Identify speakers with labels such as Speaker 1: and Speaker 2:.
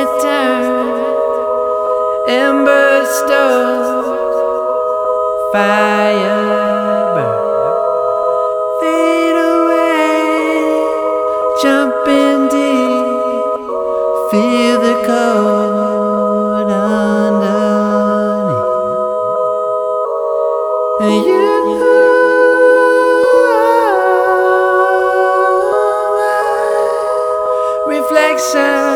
Speaker 1: turn, ember stove, fire burn, fade away, jump in deep, feel the cold underneath, and you reflection